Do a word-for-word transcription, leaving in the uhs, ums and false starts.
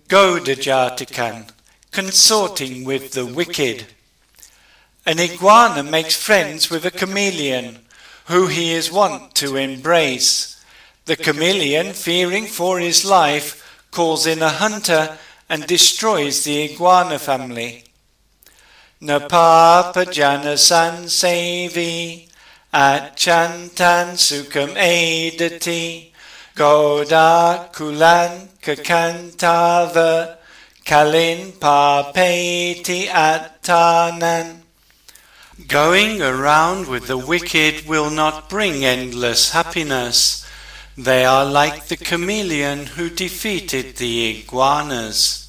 Godajatikan, consorting with the wicked. An iguana makes friends with a chameleon, who he is wont to embrace. The chameleon, fearing for his life, calls in a hunter and destroys the iguana family. Napapajana sansevi achantan sukam edati goda kulan kakantava kalin papeti attanan. Going around with the wicked will not bring endless happiness. They are like the chameleon who defeated the iguanas.